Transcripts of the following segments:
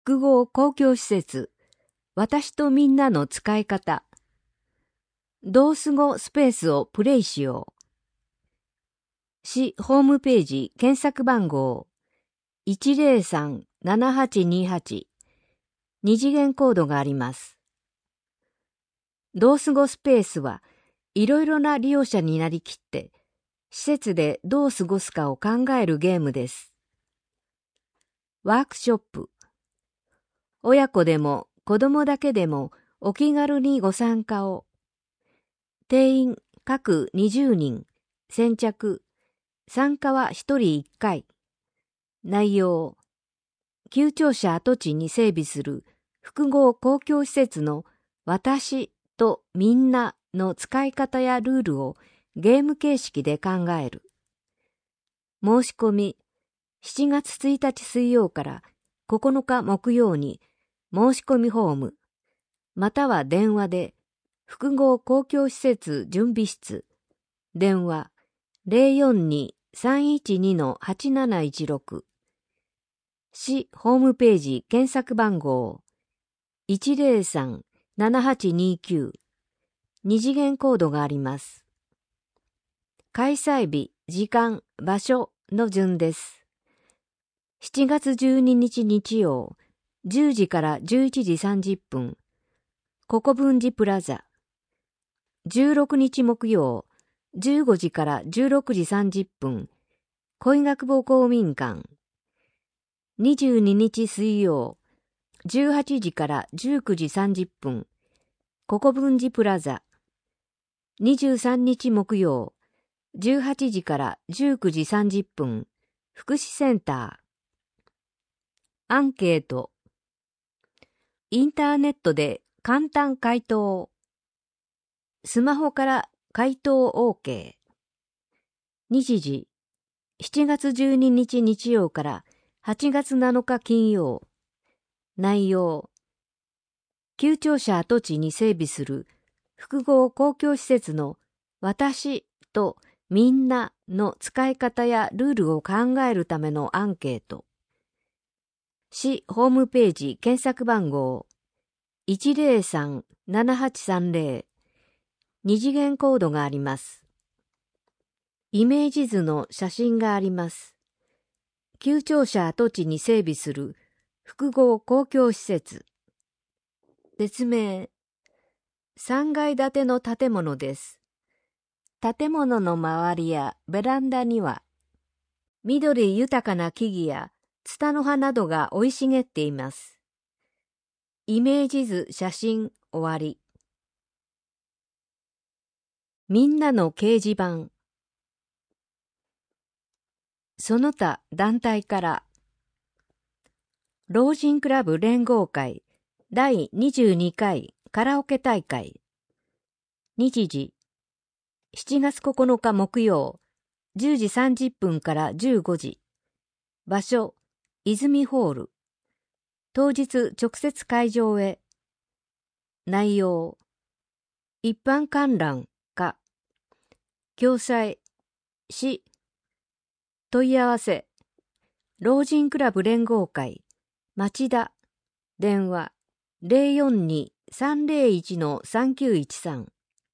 複合公共施設、私とみんなの使い方。同ス語スペースをプレイしよう。市ホームページ検索番号 103-7828 二次元コードがあります。同ス語スペースはいろいろな利用者になりきって施設でどう過ごすかを考えるゲームです。ワークショップ。親子でも子供だけでもお気軽にご参加を。定員各20人、先着。参加は1人1回。内容。旧庁舎跡地に整備する複合公共施設の私とみんなの使い方やルールをゲーム形式で考える。申し込み。7月1日水曜から9日木曜に申し込みフォーム、または電話で複合公共施設準備室、電話 042-312-8716 市ホームページ検索番号 103-7829 二次元コードがあります。開催日、時間、場所の順です。7月12日日曜、10時から11時30分、国分寺プラザ。16日木曜、15時から16時30分、小医学部公民館。22日水曜、18時から19時30分、国分寺プラザ。23日木曜、18時から19時30分、福祉センター。アンケート。インターネットで簡単回答。スマホから回答 OK。日時。7月12日日曜から8月7日金曜。内容。旧庁舎跡地に整備する複合公共施設の私とみんなの使い方やルールを考えるためのアンケート。市ホームページ検索番号 103-7830 二次元コードがあります。イメージ図の写真があります。旧庁舎跡地に整備する複合公共施設。説明。3階建ての建物です。建物の周りやベランダには緑豊かな木々やツタの葉などが生い茂っています。イメージ図写真終わり。みんなの掲示板。その他団体から老人クラブ連合会第22回カラオケ大会。日時7月9日木曜10時30分から15時。場所泉ホール。当日直接会場へ。内容一般観覧か共催市問い合わせ老人クラブ連合会町田電話 042-301-3913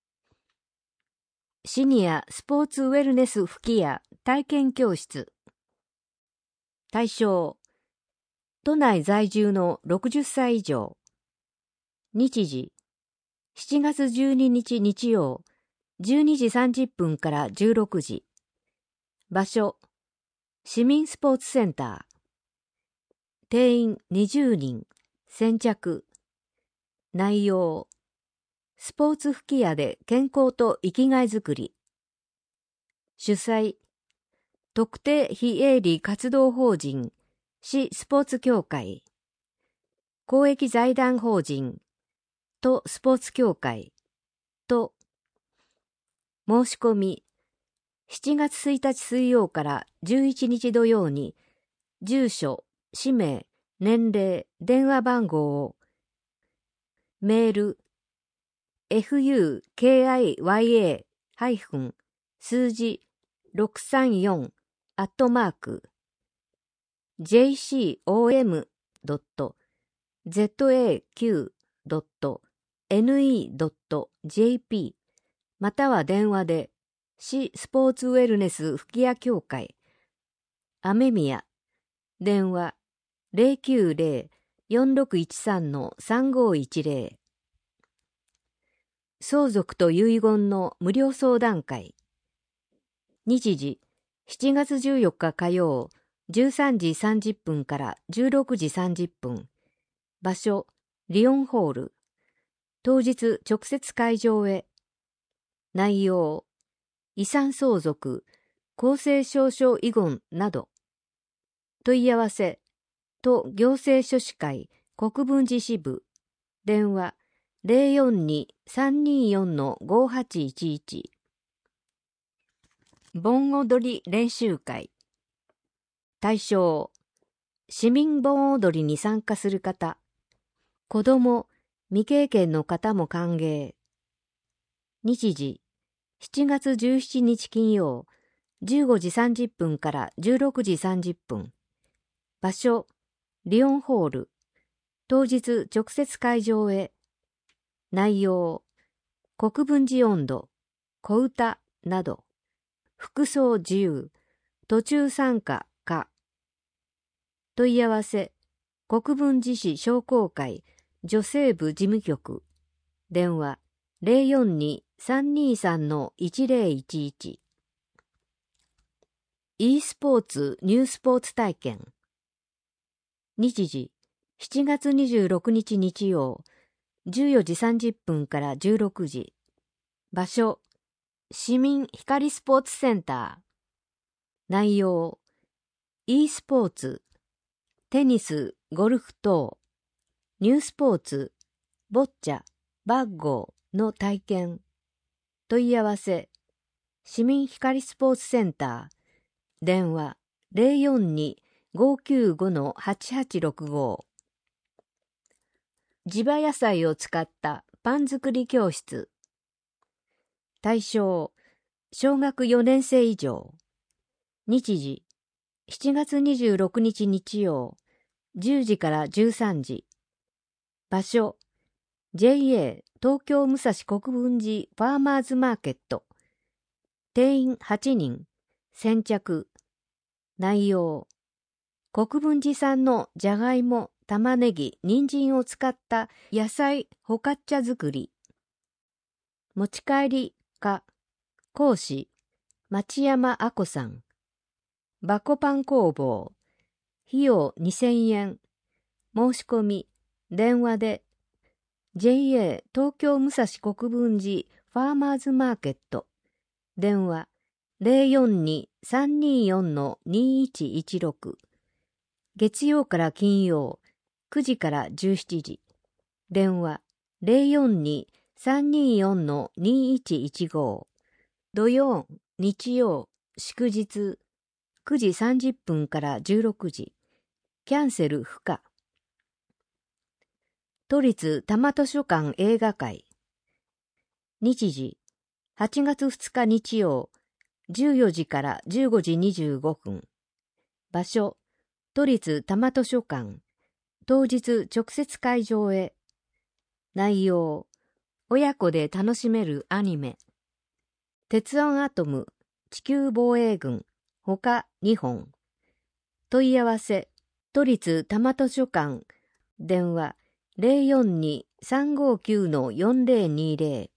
シニアスポーツウェルネス吹き矢体験教室。対象都内在住の60歳以上。日時7月12日日曜12時30分から16時。場所市民スポーツセンター。定員20人。先着。内容スポーツ吹き矢で健康と生きがいづくり。主催特定非営利活動法人市スポーツ協会。公益財団法人都スポーツ協会と。申し込み7月1日水曜から11日土曜に住所、氏名、年齢、電話番号をメールfukiya- 数字634 @jcom. zaq.ne.jp または電話で市スポーツウェルネス吹屋協会雨宮電話 090-4613-3510 相続と遺言の無料相談会日時7月14日火曜13時30分から16時30分場所リオンホール当日直接会場へ内容遺産相続公正証書遺言など問い合わせ都行政書士会国分寺支部電話 042-324-5811 盆踊り練習会対象市民盆踊りに参加する方子ども未経験の方も歓迎日時7月17日金曜15時30分から16時30分場所リオンホール当日直接会場へ内容国分寺音頭小唄など服装自由途中参加か問い合わせ国分寺市商工会女性部事務局電話 042-323-1011 e スポーツニュースポーツ体験日時7月26日日曜14時30分から16時場所市民光スポーツセンター内容 e スポーツテニスゴルフ等ニュースポーツボッチャバッゴーの体験問い合わせ市民光スポーツセンター電話 042-595-8865 地場野菜を使ったパン作り教室対象小学4年生以上日時7月26日日曜10時から13時場所 JA 東京武蔵国分寺ファーマーズマーケット定員8人先着内容国分寺産のじゃがいも、玉ねぎ、人参を使った野菜ホカッチャ作り持ち帰りか講師町山あこさんバコパン工房費用2000円申し込み電話で JA 東京武蔵国分寺ファーマーズマーケット電話 042-324-2116 月曜から金曜9時から17時電話 042-324-2115 土曜日曜祝日9時30分から16時キャンセル不可都立多摩図書館映画会日時8月2日日曜14時から15時25分場所都立多摩図書館当日直接会場へ内容親子で楽しめるアニメ鉄腕アトム地球防衛軍ほか2本問い合わせ都立多摩図書館電話 042-359-4020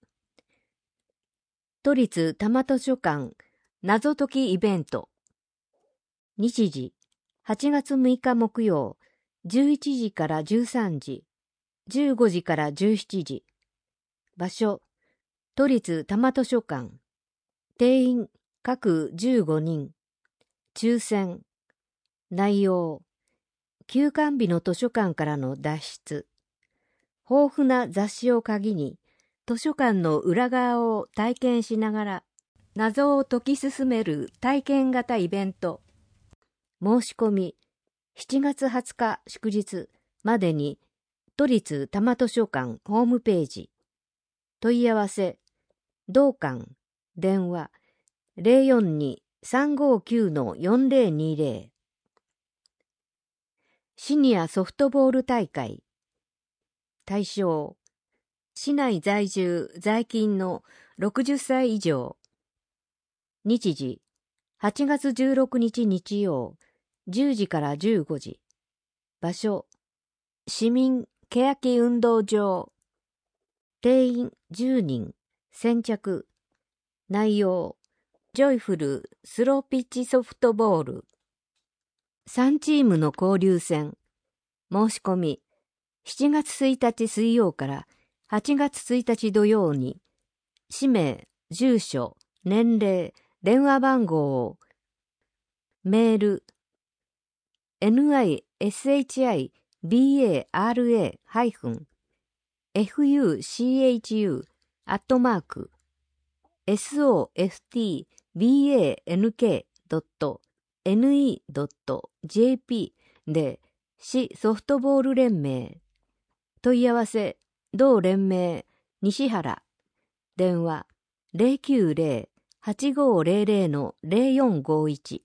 都立多摩図書館謎解きイベント日時8月6日木曜11時から13時15時から17時場所都立多摩図書館定員各15人抽選内容休館日の図書館からの脱出豊富な雑誌を鍵に図書館の裏側を体験しながら謎を解き進める体験型イベント申し込み7月20日祝日までに都立多摩図書館ホームページ問い合わせ同館電話 042-359-4020 シニアソフトボール大会。対象、市内在住在勤の60歳以上。日時、8月16日日曜、10時から15時。場所、市民欅運動場。定員10人。先着。内容、ジョイフルスローピッチソフトボール。3チームの交流戦。申し込み、7月1日水曜から8月1日土曜に、氏名、住所、年齢、電話番号を、メール、nishicibafhusoftbank.ne.jp で、市ソフトボール連盟。問い合わせ、同連盟、西原。電話、090-8500-0451。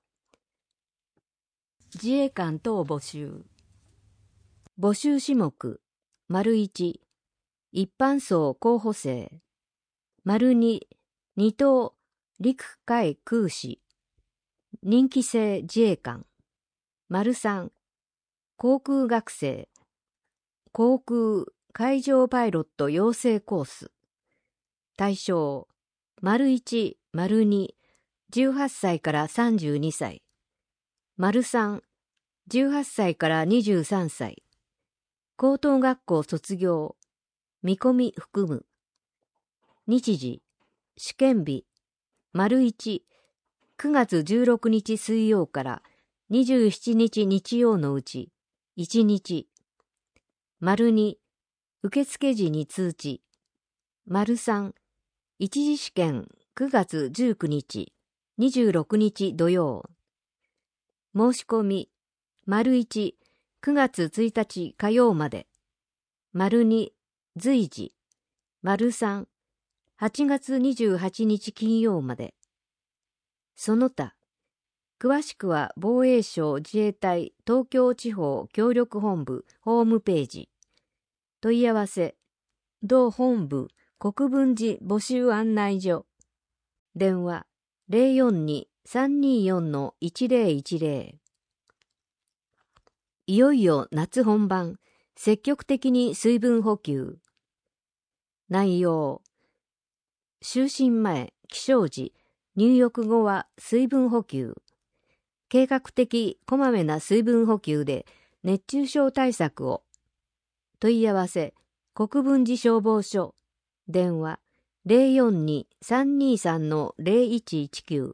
自衛官等募集。募集種目、1、一般層候補生。2、二等陸海空士。任期制自衛官。3、航空学生。航空海上パイロット養成コース。対象、1、2、18歳から32歳。3、18歳から23歳。高等学校卒業。見込み含む。日時、試験日。1、9月16日水曜から27日日曜のうち、1日。2、受付時に通知。3、一次試験9月19日、26日土曜。申し込み、1、9月1日火曜まで。2、随時。3、8月28日金曜まで。その他、詳しくは防衛省自衛隊東京地方協力本部ホームページ。問い合わせ、同本部国分寺募集案内所。電話、042-324-1010。いよいよ夏本番、積極的に水分補給。内容、就寝前、起床時、入浴後は水分補給。計画的こまめな水分補給で熱中症対策を。問い合わせ、国分寺消防署。電話、042-323-0119。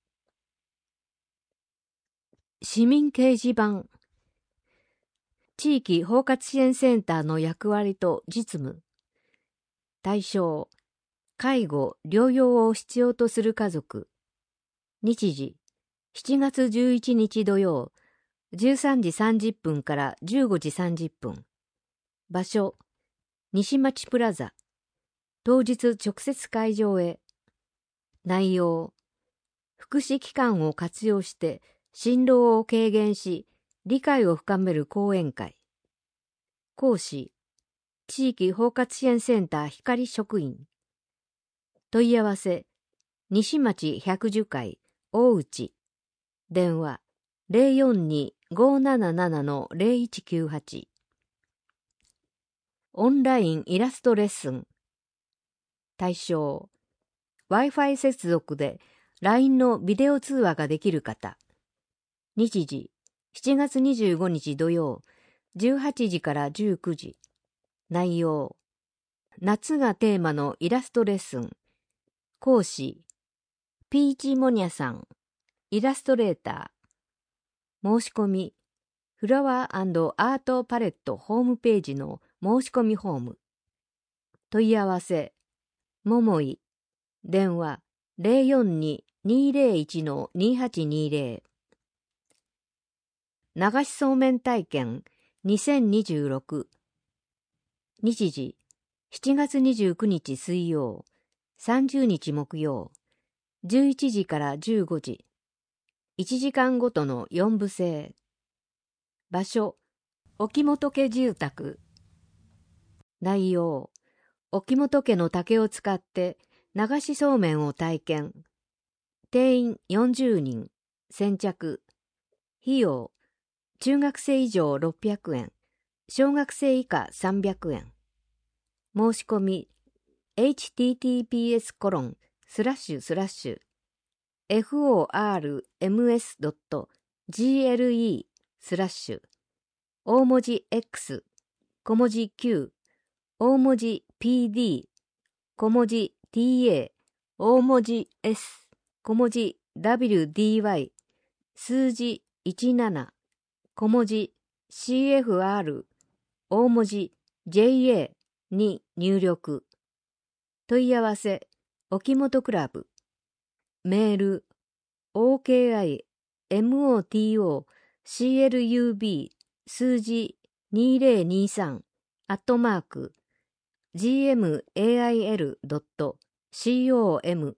市民掲示板。地域包括支援センターの役割と実務。対象、介護・療養を必要とする家族。日時、7月11日土曜、13時30分から15時30分。場所、西町プラザ。当日直接会場へ。内容、福祉機関を活用して心労を軽減し、理解を深める講演会。講師、地域包括支援センター光職員。問い合わせ、西町110階、大内。電話、042-577-0198。オンラインイラストレッスン。対象、Wi-Fi 接続で LINE のビデオ通話ができる方。日時、7月25日土曜、18時から19時。内容、夏がテーマのイラストレッスン。講師、ピーチモニャさん、イラストレーター。申し込み、フラワー&アートパレットホームページの申し込みフォーム。問い合わせ、ももい。電話、042-201-2820。流しそうめん体験2026。日時、7月29日水曜、30日木曜、11時から15時。1時間ごとの4部制。 場所、沖本家住宅。内容、沖本家の竹を使って流しそうめんを体験。定員40人、先着。費用、中学生以上600円、小学生以下300円。申し込み、https://forms.gle/ 大文字 X、小文字 Q、大文字 PD、小文字 TA、大文字 S、小文字 WDY、数字17、小文字 CFR、大文字 JA に入力。問い合わせ、沖本クラブ。メール、OKIMOTOCLUB 数字2023@gmail.com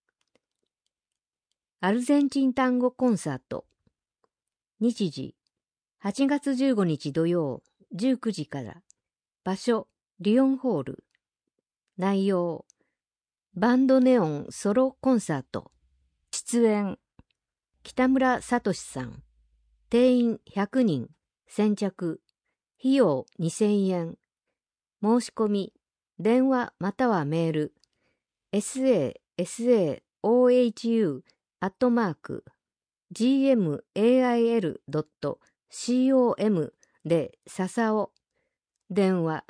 アルゼンチン単語コンサート。日時、8月15日土曜19時から。場所、リオンホール。内容、バンドネオンソロコンサート。出演、北村聡さん。定員100人、先着。費用2000円。申し込み、電話またはメール。sasaohU@gmail.com で笹尾。電話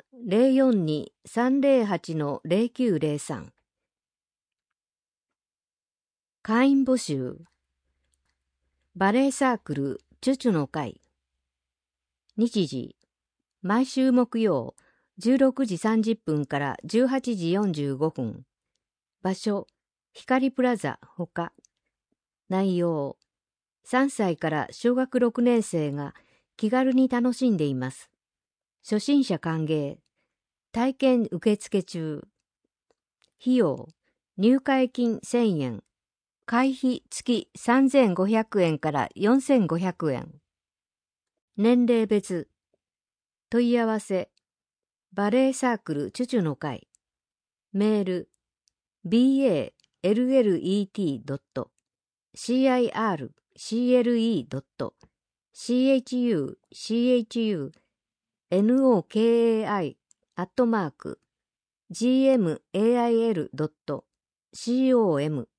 042-308-0903。会員募集。バレエサークルチュチュの会。日時、毎週木曜16時30分から18時45分。場所、光プラザほか。内容、3歳から小学6年生が気軽に楽しんでいます。初心者歓迎。体験受付中。費用、入会金1000円。会費付き3500円から4500円。年齢別。問い合わせ。バレエサークルチュチュの会。メール。ballet.cire.chuchunokai@gmail.com